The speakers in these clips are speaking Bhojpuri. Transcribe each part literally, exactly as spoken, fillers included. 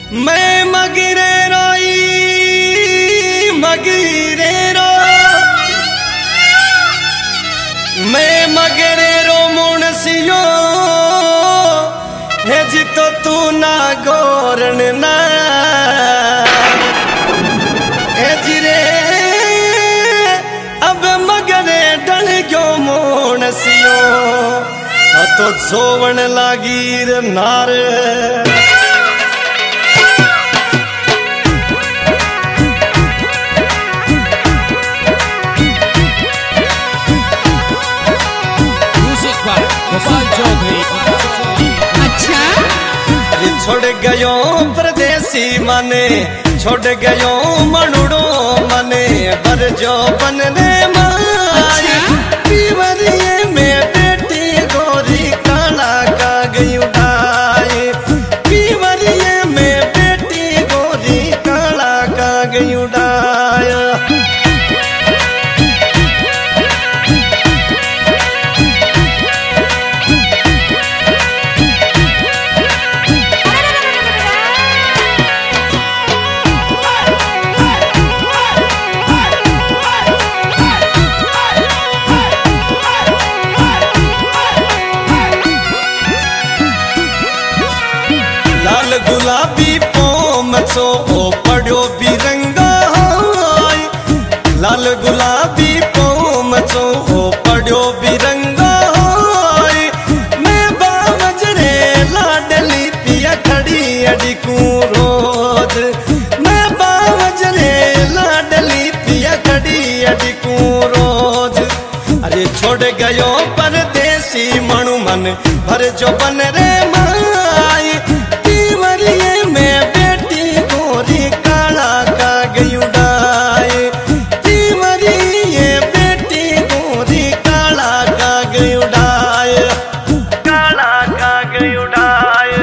मैं मगिरे रोई मगिरे रो मैं मगिरे रो मुनसियो है जी तो तू ना गोरन ना है जी रे अब मगरे डल गयो मुनसियो तो जोवन लागीर नार अच्छा अरे छोड़ गयो परदेसी मने छोड़ गयो मनुड़ो मने बर जो बनने माई पीवरिए में बेटी गोरी काला का गई उड़ाए पीवरिए में बेटी गोरी काला का गई उड़ाया गुलाबी पोम चो ओ पड़ो बिरंगा हाय लाल गुलाबी पोम चो ओ पड़ो बिरंगा हाय मैं बावजरे लाडली पिया खड़ी अड़कू रोज मैं बावजरे लाडली पिया खड़ी अड़कू रोज अरे छोड़ गयो परदेसी मनु मन भर जो बन रे माई में बेटी गोरी काला का गई उड़ाए तीवरिए बेटी गोरी काला का गई उड़ाए काला का गई उड़ाए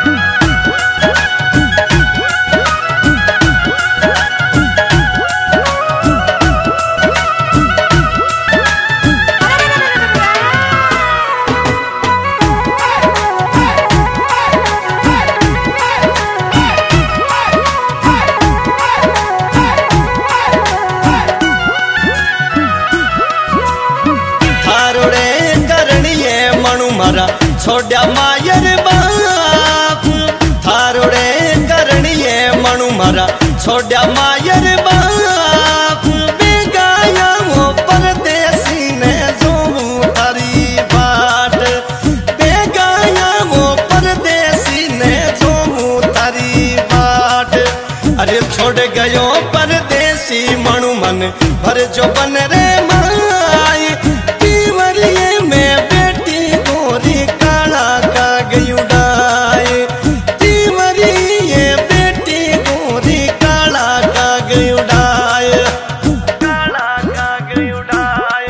छोड़ा मायर बाप थारोड़े करनिए मनु मरा छोड़ा मायर बाप बेगाया वो परदेसी ने जो तारी बाट बेगाया वो परदेसी ने जो तारी बाट अरे छोड़ गयो परदेसी मनु मन भर जो बन रे माई पीवरिए में बेटी गोरी गई उड़ाए तीवरिए बेटी गोरी काला का गई उड़ाए काला का गई उड़ाए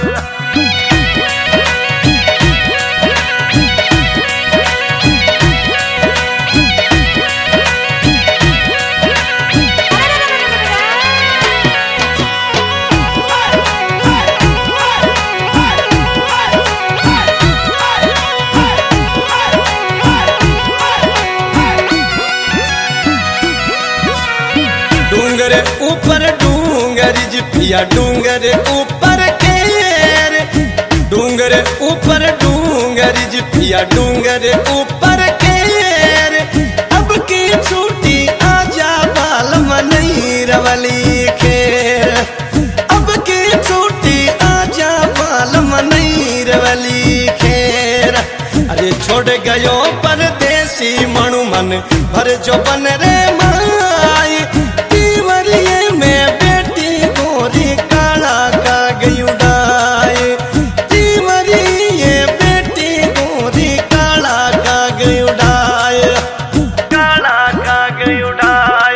डूंगर ऊपर डूंगर जिपिया डूंगर ऊपर केर डूंगर ऊपर डूंगर जिपिया डूंगर ऊपर केर अब की छूटी आजा बाल मनई रवली खेर अब की छूटी आजा बाल मनई रवली खेर अरे छोड़ गयो परदेसी मनु मन भर जो बन रे माई तीवरिए में बेटी गोरी काला का गई उड़ाए तीवरिए बेटी गोरी काला का गई उड़ाए काला का गई उड़ाए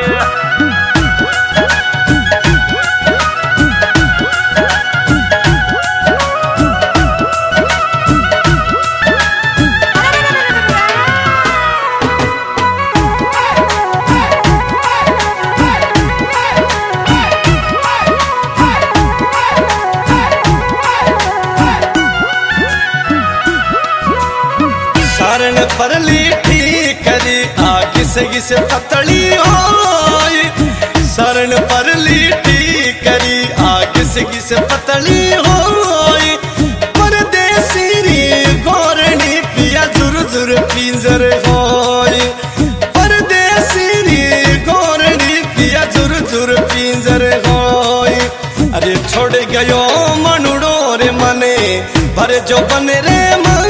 परली ठीक करी आगे से घिस पतली होई शरण पर लीटी करी आगे से घिस पतली होई परदेसी री गोरनी पिया जुर जुर पिंजर होई परदेसी री गोरनी पिया जुर जुर पिंजर होई अरे छोड़ गयो मनुड़ो रे मने भर जो बने रे मन